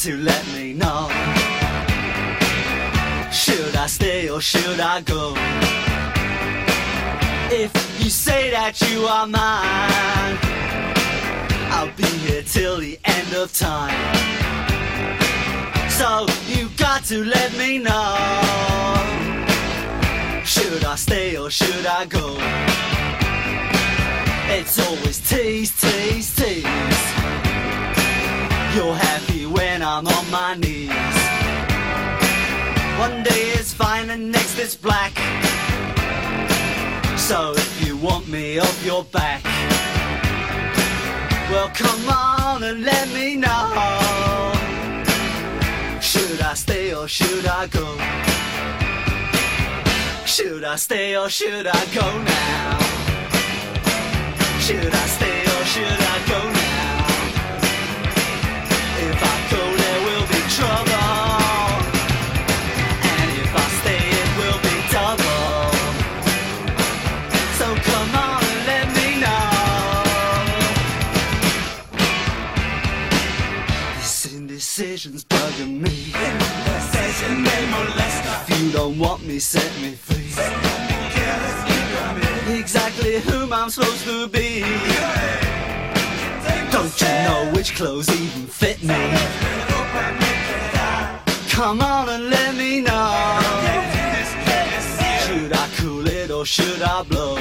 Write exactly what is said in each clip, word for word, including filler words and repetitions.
to let me know. Should I stay or should I go? If you say that you are mine, I'll be here till the end of time. So you got to let me know. Should I stay or should I go? It's always tease, tease, tease. You're happy when I'm on my knees. One day it's fine and next it's black. So if you want me off your back, well come on and let me know. Should I stay or should I go? Should I stay or should I go now? Should I stay or should I go now? If I go there will be trouble, and if I stay it will be double. So come on and let me know. This indecision's bugging me. Indecision may molest her. If you don't want me, set me free. Exactly whom I'm supposed to be. Don't you know which clothes even fit me? Come on and let me know. Should I cool it or should I blow?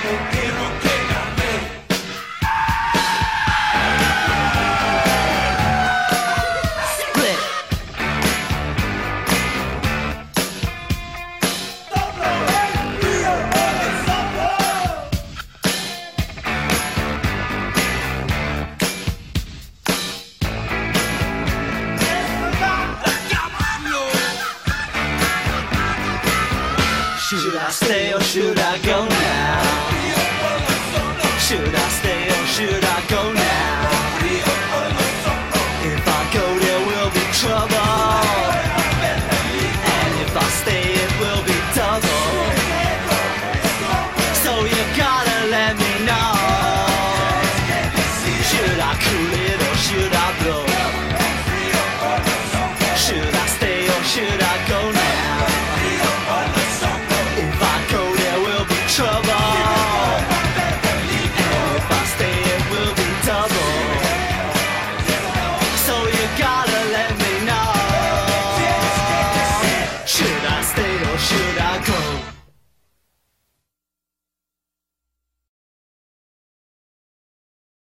Should I stay or should I go now? Should I stay or should I go now? If I go there will be trouble, and if I stay it will be double. So you gotta let me know. Should I cool it or should I blow?